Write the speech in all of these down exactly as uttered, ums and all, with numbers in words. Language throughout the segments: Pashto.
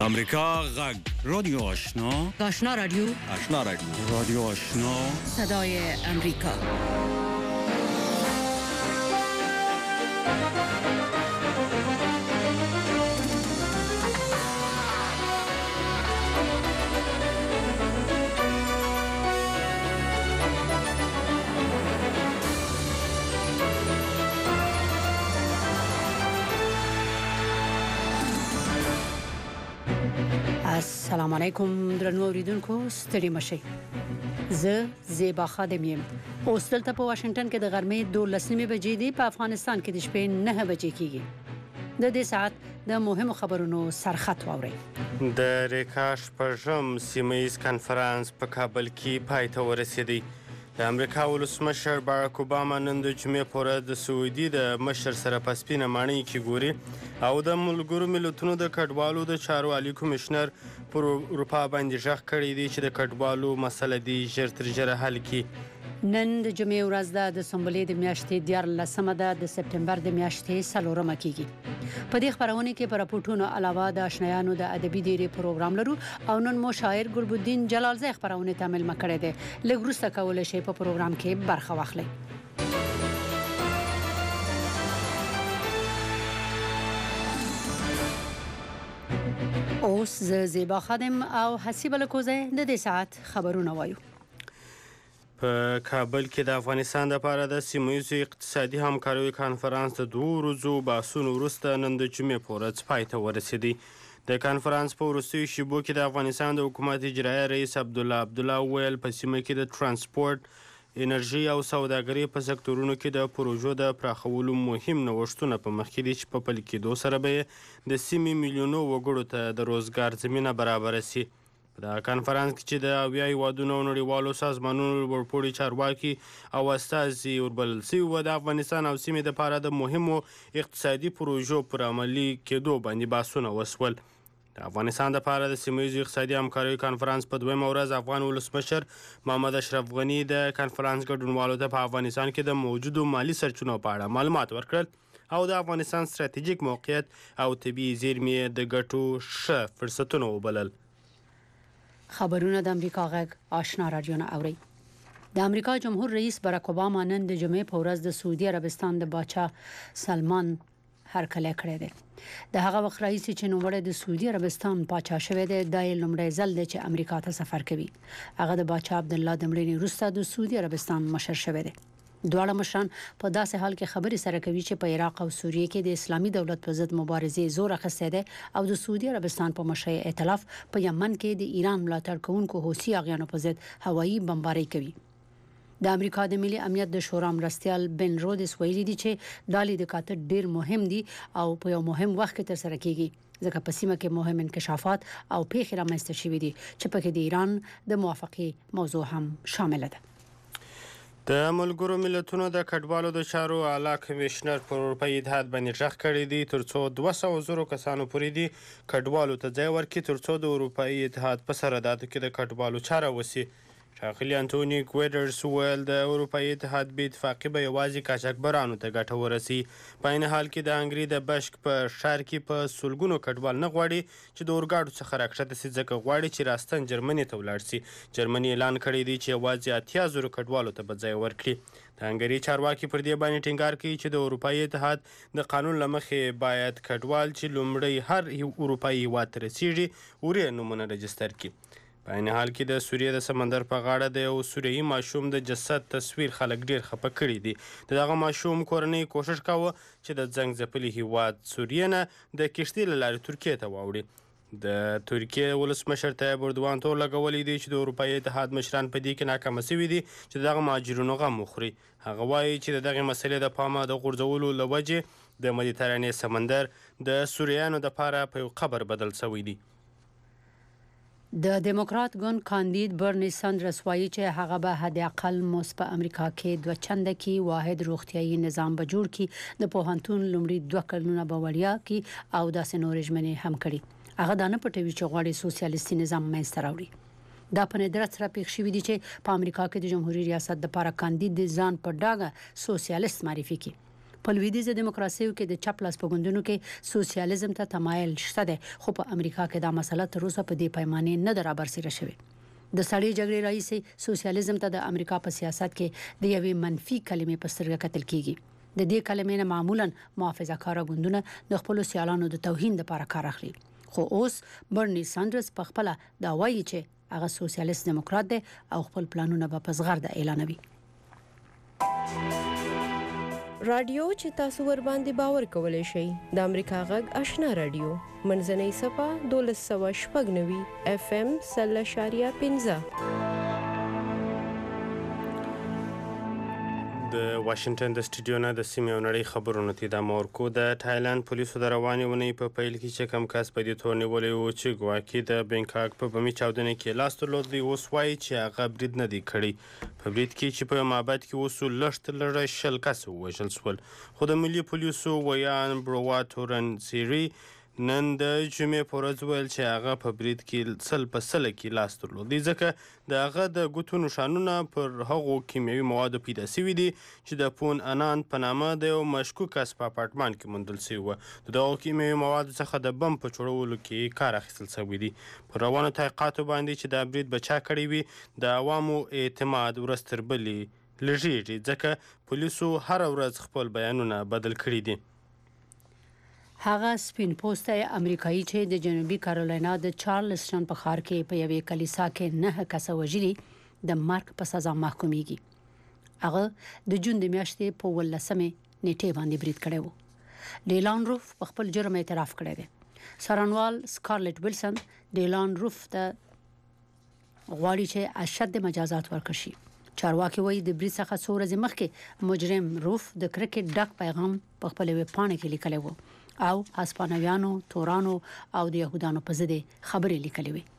امریکا غږ رادیو آشنا آشنا رادیو آشنا رادیو رادیو آشنا صدای امریکا. السلام علیکم درنو اوریدونکو، ستړي مشئ. زه زیبا خادم یم. اوس دلته په واشنگټن کې د غرمې دولسمې بجې دی، په افغانستان کې د شپې نه بجې کېږي. د دې ساعت د مهمو خبرونو سرخط واورئ. د ریکا شپږم سیمه‌ییز کنفرانس په کابل کې پای ته ورسېدی. د امریکا ولسمشر باراک اوباما نن د جمعې پورې د سعودي د مشر سره په سپینه ماڼۍ کې ګوري او د ملګرو ملتونو د کډوالو د چارو عالی کمشنر پر اروپا باندې ژغ کړی دی چې د کډوالو مسله دی ژر تر ژره حل کړي. نن د جمعې ورځ ده، د سنبلې د میاشتې دیارلسمه ده، د سپتمبر د میاشتې څلورمه کېږي. په دې خبرونه کې پر راپورټونو علاوه د آشنایانو د ادبي ډیری پروګرام لرو او نن مو شاعر ګلبدین جلالزی خبرونه تامل مکړه ده. لږ وروسته کولای شي په پروګرام کې برخه واخلئ. اوس زیبا خادم او حسیب لکوزه د دې ساعت خبرونه وایو. په کابل کې د افغانستان لپاره د سیمه‌ییزو اقتصادي همکاریو کنفرانس د دوه ورځو بحثونو وروسته نن د جمعې په ورځ پای ته ورسېدی. د کنفرانس په وروستیو شیبو کې د افغانستان د حکومت اجرایي رئیس عبدالله عبدالله وویل په سیمه کې د ترانسپورت، انرژي او سوداګرۍ په سکتورونو کې د پروژو د پراخولو مهم نوښتونه په مخ کې دي چې په پلي کېدو سره به د سیمې میلیونو وګړو ته د روزګار زمینه برابره سي. په دغه کنفرانس کې چې د اویا هیوادونو او نړیوالو سازمانونو ورپورې چارواکي او استازي وربلل سوي وو، د افغانستان او سیمې دپاره د مهمو اقتصادي پروژو پر عملي کېدو باندې بحثونه وسول. د افغانستان لپاره د سیمه‌ییزو اقتصادي همکاریو کنفرانس په دویمه ورځ افغان ولسمشر محمد اشرف غني د کنفرانس ګډونوالو ته په افغانستان کې د موجودو مالي سرچینو په اړه معلومات ورکړل او د افغانستان ستراتیژیک موقعیت او طبیعي زیرمې د ګټو ښه فرصتونه وبلل. خبرونه د امریکا غږ آشنا رادیو نه اورئ. د امریکا جمهور رئیس باراک اوباما نن د جمعې په ورځ د سعودي عربستان د باچا سلمان هرکلی کړی دی. د هغه وخت رئیس چې نوموړی د سعودي عربستان باچا شوی دی، دا یې لومړی ځل دی چې امریکا ته سفر کوي. هغه د باچا عبدالله د مړینې وروسته د سعودي عربستان مشر شوی دی. دواړه مشران په داسې حال کې خبرې سره کوي چې په عراق او سوریه کې د اسلامي دولت په ضد مبارزې زور اخیستی دی او د سعودي عربستان په مشرۍ ائتلاف په یمن کې د ایران ملاتړ کوونکو حوثي اغیانو په ضد هوایي بمبارۍ کوي. د امریکا د ملي امنیت د شورا مرستیال بن رودس ویلي دي چې د لید کاتر ډیر مهم دي او په یو مهم وخت کې ترسره کیږي، ځکه په سیمه کې مهم انکشافات او پیښې رامنځته شوې دي چې پکې د ایران د موافقې موضوع هم شامل ده. د ملګرو ملتونو د کډوالو د چارو اعلی کمشنر پر اروپایي اتحاد باندې ژغ کړی دی ترڅو دوه سوه زرو کسانو پورې دي کډوالو ته ځای ورکړي ترڅو د اروپایي اتحاد په سرحداتو کې د کډوالو چاره وسي. ښاغلي انټوني ګویډرز وویل د اروپایي اتحاد بې اتفاقي به یوازې قاچاقبرانو ته ګټه ورسي. په عین حال کې د هنګري د بشک په ښار کې په سلګونو کډوال نه غواړي چې د اورګاډو څخه راکښته سي، ځکه غواړي چې راستن جرمني ته ولاړ سي. جرمني اعلان کړی دی چې یوازې اتیا زرو کډوالو ته به ځای ورکړي. د هنګري چارواکي پر دې باندې ټینګار کوي چې د اروپایي اتحاد د قانون له مخې باید کډوال چې لومړی هر اروپایي هیواد ته رسیږي وړیا نومونه رجستر کړي. په عین حال کې د سوریې د سمندر په غاړه د یو سوریایي ماشوم د جسد تصویر خلک ډیر خفه کړي دي. د دغه ماشوم کورنۍ کوشش کاوه چې د زنګ ځپلي هیواد سوریې نه د کښتۍ له لارې ترکیې ته واوړي. د ترکیې ولسمشر طیب اردوان تور لګولی دی چې د اروپایي اتحاد مشران په دې کې ناکامه سوي دي چې د دغه مهاجرینو غم وخوري. هغه وایي چې د دغې مسلې د پامه د غورځولو له وجې د مدیترانې سمندر د سوریانو دپاره په یو قبر بدل سوی دی. د دیموکرات ګوند کاندید برنی ساندرس وایي چې هغه به حداقل موس په امریکا کې دوه چنده کې واحد روغتیايي نظام به جوړ کړي، د پوهنتون لومړي دوه کلونه به وړیا کړي او داسې نورې ژمنې هم کړي. هغه دا نه پټوي چې غواړي سوسیالیستي نظام منځته راوړي. دا په ندرت سره پېښ شوي دي چې په امریکا کې د جمهوریت ریاست لپاره کاندید ځان په ډاګه سوسیالیست معرفي کړي. په لویدیځه دیموکراسیو کې د چپ لاس په ګوندونو کې سوسیالیزم ته تمایل شته ده، خو په امریکا کې دا مسله تر اوسه په دې پیمانه نه درابرسیره شوې. د سړی جګړې رئیس سوسیالیزم ته د امریکا په سیاست کې د یوې منفي کلمې په سترګه کتل کیږي. د دې کلمې نه معمولا محافظه‌کار ګوندونه د خپل سیالانو د توهین لپاره کار اخلي. خو اوس برني ساندرز په خپل دا وایي چې هغه سوسیالیست دیموکرات دی او خپل پلانونه به په زغرده اعلانوي. رادیو چې تاسو ور باندې باور کولای شئ د امریکا غږ آشنا رادیو منځنۍ صفه دولس سوه شپږ نوي اف ام سل اشاریه پنځه. د واشنگټن د سټوډیو نه د سیمې او نړۍ خبرونه ته د مورکو د تایلند پولیسو د روانې ونې په پیل کې چې کم کس په دې تور نیولې و چې ګواکې د بینکاک په بمي چاودنې کې لاس درلود دی، اوس وایي چې هغه برید نه دی کړی. په برید کې چې په معبد کې اوسو لږ تر لږه شل کس ووژل شول، خو د ملي پولیسو ویان برواتورن سیری نن د جمعې په ورځ ویل چې هغه په برید کې سل په سله کې لاس درلود، ځکه د هغه د ګوتو نښانونه پر هغو کیمیاوي موادو پیدا شوي دي چې د پون انان په نامه د یو مشکوک کس په اپارتمان کې موندل شوي وو. د دغو کیمیاوي موادو څخه د بم په جوړولو کې کار اخیستل شوی دی. په روانو تحقیقاتو باندې چې دا برید به چا کړی وي د عوامو اعتماد ورځ تر بلې لږیږي، ځکه پولیسو هره ورځ خپل بیانونه بدل کړي دي. هغه سپین پوسته امریکایي چې د جنوبي کارولینا د چارلسټن په ښار کې په یوې کلیسا کې نه کسه وژلي د مرګ په سزا محکومیږي. هغه د جون د میاشتې په ولسمه نیټه باندې برید کړی و. ډیلان روف په خپل جرم اعتراف کړی دی. سرانوال سکارلټ ویلسن ډیلان روف ته غواړي چې اشد مجازات ورکړي شي. چارواکي وایي د برید څخه څو ورځې مخکې مجرم روف د کرکټ ډک پیغام په خپل ویب پاڼه کې لیکلی و او هسپانویانو، تورانو او د يهودانو په ضد خبرې لیکلې وي.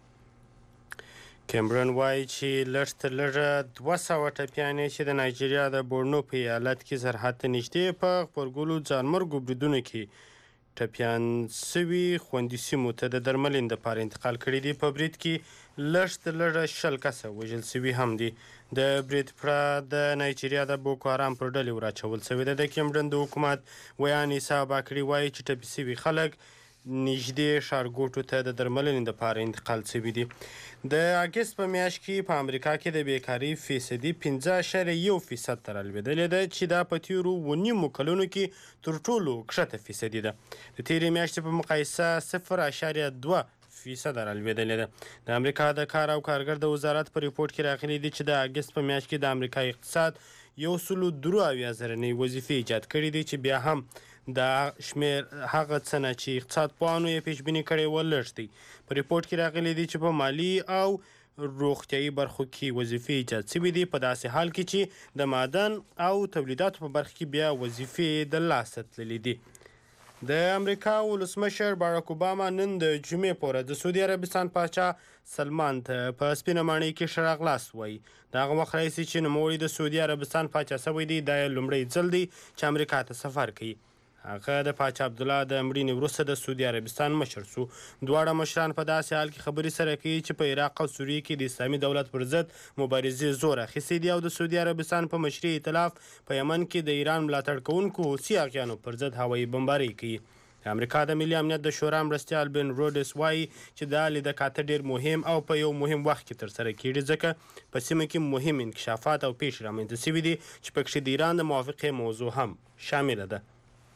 کیمرون وایي چې لږ تر لږه دوه سوه ټپیانې چې د نایجیریا د بورنو په ایالت کې سرحد ته نږدې په غبرګولو ځانمرګو بریدونو کې ټپیان سوي خوندي سیمو ته د درملنې لپاره انتقال کړي دي. په برید کې لږ تر لږه شل کسه وژل سوي هم دي. د برید پره د نایجیریا د بوکو حرام پر ډلې وراچول شوی دی. د کیمرون د حکومت ویان عیسی باکري وایي چې ټپي سوي خلک نږدې ښارګوټو ته د درملنې لپاره انتقال شوي دي. د اګست په میاشت کې په امریکا کې د بیکاري فیصدي پنځه اعشاریه یو فیصد ته رالوېدلې ده چې دا په تېرو اووه نیمو کلونو کې تر ټولو کښته فیصدي ده. د تېرې میاشتې په مقایسه صفر اعشاریه دوه فیصد رالوېدلې ده. د امریکا د کار او کارګر د وزارت په ریپورټ کې راغلي دي چې د اګست په میاشت کې د امریکا اقتصاد یو سلو درې اویا زره نوې وظیفې ایجاد کړي دي چې بیا هم دا شمیر هغه څه نه چې اقتصاد پوهانو یې پیشبیني کړی و لږ دی. په ریپورټ کې راغلي دي چې په مالي او روغتیایي برخو کې وظیفې ایجاد شوي دي، په داسې حال کې چې د معدن او تولیداتو په برخه کې بیا وظیفې د لاسه تللي دي. د امریکا ولسمشر باراک اوباما نن د جمعې په ورځ د سعودي عربستان پاچا سلمان ته په سپینه ماڼۍ کې ښه راغلاست وایي. د هغه وخت راهیسې چې نوموړی د سعودي عربستان پاچا شوی دی، دا یې لومړی ځل دی چې امریکا ته سفر کوي. هغه د پاچا عبدالله د مړینې وروسته د سعودي عربستان مشر شو. دواړه مشران په داسې حال کې خبرې سره کوي چې په عراق او سوریې کې د اسلامي دولت پر ضد مبارزې زور اخیستی دی او د سعودي عربستان په مشرۍ ائتلاف په یمن کې د ایران ملاتړ کوونکو حوثي اغیانو پر ضد هوایي بمبارۍ کوي. د امریکا د ملي امنیت د شورا مرستیال بن رودس وایي چې دا لیدکاته ډیر مهم او په یو مهم وخت کې ترسره کیږي، ځکه په سیمه کې مهم انکشافات او پیښې رامنځته شوي دي چې پکې د ایران د موافقې موضوع هم شامله ده.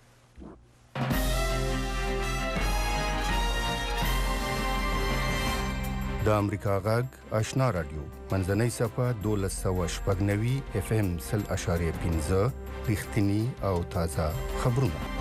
د امریکا غږ آشنا رادیو منځنۍ صفه دولس سوه شپږ نوي اف ام سل اشاریه پنځه رښتینی او تازه خبرونه.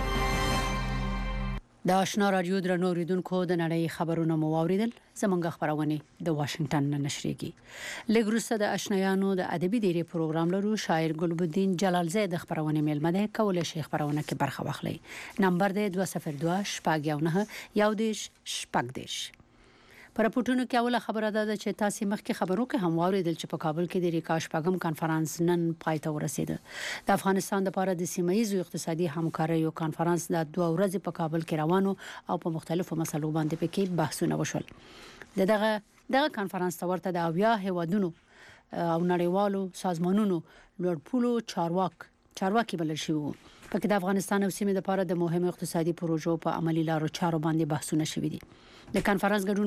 د آشنا رادیو درنو اوریدونکو د نړۍ خبرونه مو واوریدل. زمونږ خبرونه د واشنگټن نه نشریږي. لږ وروسته د آشنایانو د ادبي ډیری پروګرام لرو. شاعر ګلبدین جلالزی د خبرونه میلمه ده. کولای شي خبرونه کې برخه واخلي. نمبر دی دوه صفر دوه شپږ یو نه یو دیش شپږ دیش. پر راپورټونو کې اوله خبره ده چې تاسو مخکې خبرو کې هم واوریدل چې په کابل کې د ریکا شپږم کانفرنس نن پای ته ورسید. د افغانستان لپاره د سیمه‌ایزو اقتصادي همکاریو کانفرنس د دوه ورځې په کابل کې روانو او په مختلفو مسلو باندې پکې بحثونه وشول. دغه دغه کانفرنس ته ورته د اویا هیوادونو او نړیوالو سازمانونو لوړپوړو چارواک چارواکي بلل شوی وو. پکې د افغانستان او سیمې لپاره د مهمو اقتصادي پروژو په عملي لارو چارو باندې بحثونه شوي دي. د کانفرنس ګډون